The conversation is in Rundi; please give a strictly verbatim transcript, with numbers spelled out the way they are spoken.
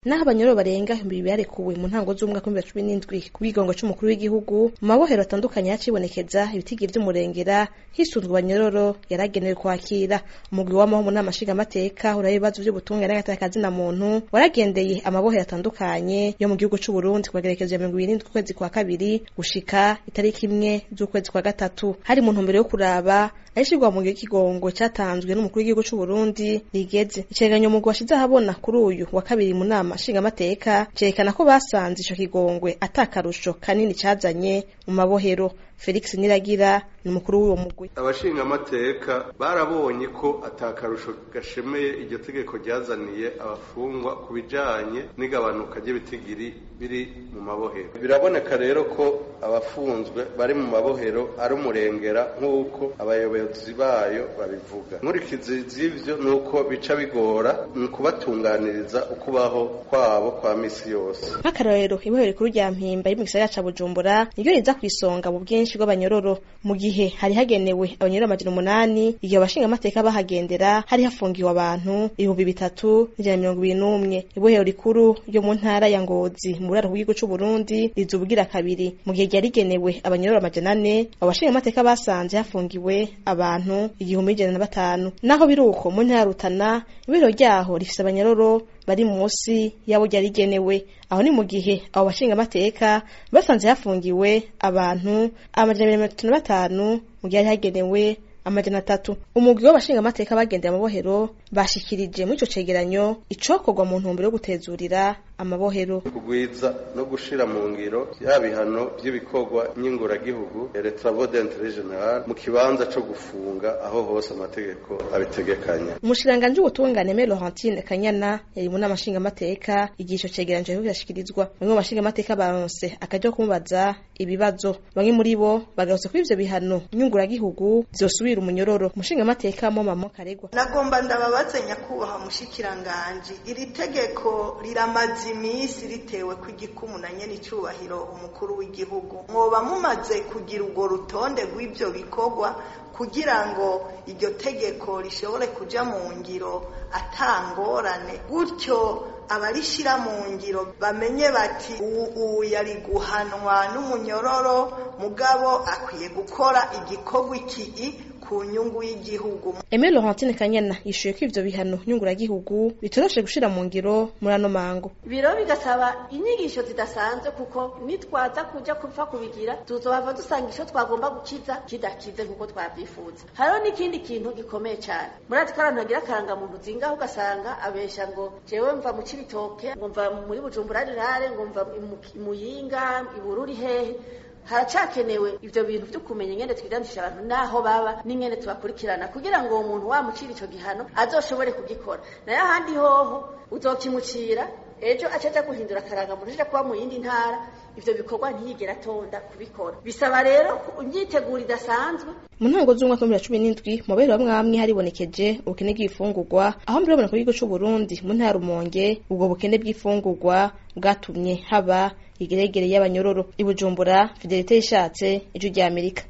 naho abanyororo barenga ibihumbi bibiri barekuwe mu ntango z'umwaka w'ibihumbi bibiri na cumi n'indwi ku bw'ikigongo c'umukuru w'igihugu mu mabohero atandukanye yacibonekeza ibitigi vy'umurengera hisunzwe abanyororo yaragenewe kwakira. Umugwi w'amaho mu nama nshingamateka uraba ibibazo vy'ubutungane n'agatakazi na muntu waragendeye amabohero atandukanye yo mu gihugu c'u Burundi kubagerekezo ya mirongo ibiri n'indwi ukwezi kwa kabiri gushika itariki imwe z'ukwezi kwa gatatu, hari mu ntumbero yo kuraba ayishirwa mu kigongo cyatanzwe n'umukuru w'igihugu c'u Burundi rigeze. Icegeranyo umugwi washize ahabona kuri uyu wa kabiri mu nama nshingamateka cerekana ko basanze ico kigongwe atakarusho kanini cazanye mu mabohero. Felix Niragira ni umukuru w'uwo mugwi. Abashingamateka barabonye ko atakarusho gashemeye iryo tegeko ryazaniye abafungwa ku bijanye n'igabanuka ry'ibitigiri biri mu mabohero. Biraboneka rero ko abafunzwe bari mu mabohero ari umurengera nk'uko abayobozi bayo babivuga. Nkurikizi z'ivyo nuko bica bigora mu kubatunganiriza ukubaho kwabo kwa misi yose. Nk'akarorero ibohero rikuru rya Mpimba iri mu gisagara ca Bujumbura niryo riza kwisonga mu bwinshi bw'abanyororo, mu gihe hari hagenewe abanyororo amajana umunani, igihe abashingamateka bahagendera hari hafungiwe abantu ibihumbi bitatu n'ijana mirongo ibiri n'umwe. Ibohero rikuru ryo mu ntara ya Ngozi mu buraro bw'igihugu c'u Burundi rizubugira kabiri, mu gihe ryari rigenewe abanyororo amajana ane, abashingamateka basanze hafungiwe abantu igihumbi n'ijana na batanu. Naho biruko mu ntara Rutana ibohero ryaho rifise abanyororo bari munsi yabo ryari rigenewe. Aho ni mu gihe abo bashingamateka basanze hafungiwe abantu amajana mirongo itatu na batanu mu gihe hari hagenewe amajana atatu. Umugwi w'abashingamateka bagendeye amabohero bashikirije muri ico cegeranyo icokorwa mu ntumbero yo gutezurira amabohero, kugwiza no gushira mu ngiro ya bihano by'ibikorwa nyinguragihugu les travaux d'intérêt général mu kibanza co gufunga aho hose amategeko abitegekanya. Umushiranganje w'ubutungane Me Laurentine Kanyana yari mu nama nshingamateka igisho cegeranyo cyo kirashikirizwa. Bamwe mu bashingamateka baronse akaje kumubaza ibibazo, bamwe muri bo bagarutse kuri ivyo bihano nyinguragihugu zosubira umunyororo. Umushingamateka mo Mamo Karegwa: nagomba ndababaze nyakubaha mushikiranganje, iri tegeko riramaze imisi ritewe kw'igikumu na nyene icubahiro umukuru w'igihugu, mwoba mumaze kugira urwo rutonde rw'ivyo bikorwa kugira ngo iryo tegeko rishobore kuja mu ngiro atangorane, gutyo abarishira mu ngiro bamenye bati ubu yari guhanwa n'umunyororo mugabo akwiye gukora igikorwa iki ku nyungu y'igihugu. Aimé Laurentine Kanyana yishuye ko ivyo bihano nyunguragihugu bitoroshe gushira mu ngiro muri ano mango. Biro bigasaba inyigisho zidasanzwe kuko nitwaza kuja kupfa kubigira tuzohava dusanga ico twagomba gukiza kidakize nkuko twavyifuza. Hariho n'ikindi kintu gikomeye cyane, murazi ko abantu bagira karanga muntu zingaho ugasanga abesha ngo jewe mva mu Cibitoke, ngo mva muri Bujumbura rirare, ngo mva mu Yinga, i Bururi hehe. Haracakenewe ivyo bintu vyo kumenya ingene twirandisha abantu naho baba n'ingene tubakurikirana kugira ngo uwo muntu wamucira ico gihano azoshobore kugikora. Nayo ahandi hoho uzokimucira ejo acaja guhindura karanga muntu aja kuba mu yindi ntara, ivyo bikorwa ntiyigera atonda kubikora. Bisaba rero imyiteguro idasanzwe. Mu ntango z'umwaka wa bibiri na cumi n'indwi mu mabohero amwe amwe haribonekeje ubukene bw'ifungurwa, aho mbere ku gihugu c'u Burundi mu ntara Rumonge ubwo bukene bw'ifungurwa bwatumye haba igeregere y'abanyororo. I Bujumbura, Fidelite Ishatse, Ijwi ry'Amerika.